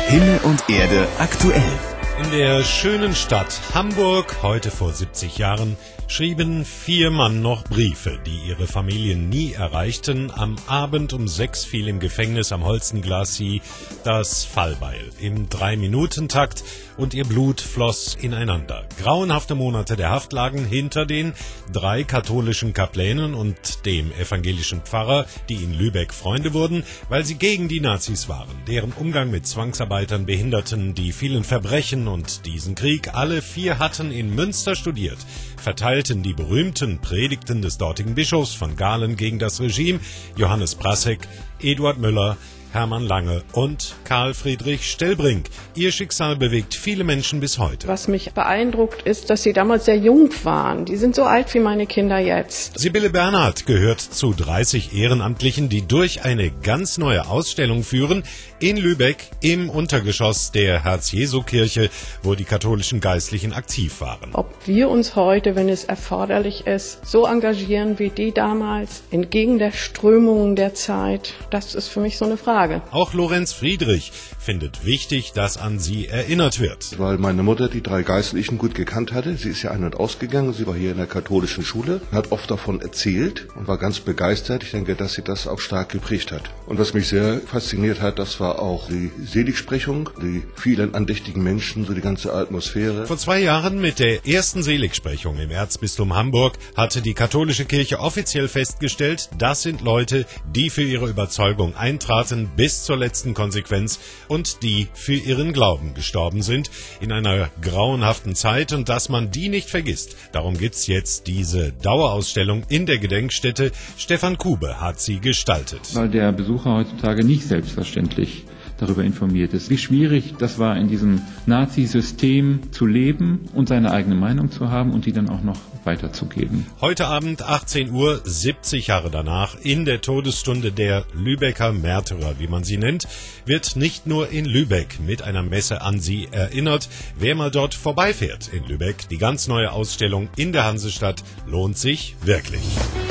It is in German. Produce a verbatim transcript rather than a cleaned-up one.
Himmel und Erde aktuell. In der schönen Stadt Hamburg, heute vor siebzig Jahren, schrieben vier Mann noch Briefe, die ihre Familien nie erreichten. Am Abend um sechs fiel im Gefängnis am Holstenglassie das Fallbeil im Drei-Minuten-Takt und ihr Blut floss ineinander. Grauenhafte Monate der Haft lagen hinter den drei katholischen Kaplänen und dem evangelischen Pfarrer, die in Lübeck Freunde wurden, weil sie gegen die Nazis waren. Deren Umgang mit Zwangsarbeitern, Behinderten, die vielen Verbrechen und diesen Krieg, alle vier hatten in Münster studiert, verteilten die berühmten Predigten des dortigen Bischofs von Galen gegen das Regime, Johannes Brassek, Eduard Müller, Hermann Lange und Karl Friedrich Stellbrink. Ihr Schicksal bewegt viele Menschen bis heute. Was mich beeindruckt, ist, dass sie damals sehr jung waren. Die sind so alt wie meine Kinder jetzt. Sibylle Bernhard gehört zu dreißig Ehrenamtlichen, die durch eine ganz neue Ausstellung führen in Lübeck im Untergeschoss der Herz-Jesu-Kirche, wo die katholischen Geistlichen aktiv waren. Ob wir uns heute, wenn es erforderlich ist, so engagieren wie die damals, entgegen der Strömungen der Zeit, das ist für mich so eine Frage. Auch Lorenz Friedrich findet wichtig, dass an sie erinnert wird. Weil meine Mutter die drei Geistlichen gut gekannt hatte. Sie ist ja ein- und ausgegangen. Sie war hier in der katholischen Schule, hat oft davon erzählt und war ganz begeistert. Ich denke, dass sie das auch stark geprägt hat. Und was mich sehr fasziniert hat, das war auch die Seligsprechung, die vielen andächtigen Menschen, so die ganze Atmosphäre. Vor zwei Jahren mit der ersten Seligsprechung im Erzbistum Hamburg hatte die katholische Kirche offiziell festgestellt, das sind Leute, die für ihre Überzeugung eintraten bis zur letzten Konsequenz und die für ihren Glauben gestorben sind in einer grauenhaften Zeit und dass man die nicht vergisst. Darum gibt's jetzt diese Dauerausstellung in der Gedenkstätte. Stefan Kube hat sie gestaltet. Weil der Besucher heutzutage nicht selbstverständlich darüber informiert ist, wie schwierig das war, in diesem Nazi-System zu leben und seine eigene Meinung zu haben und die dann auch noch weiterzugeben. Heute Abend achtzehn Uhr, siebzig Jahre danach, in der Todesstunde der Lübecker Märtyrer, wie man sie nennt, wird nicht nur in Lübeck mit einer Messe an sie erinnert. Wer mal dort vorbeifährt in Lübeck, die ganz neue Ausstellung in der Hansestadt lohnt sich wirklich.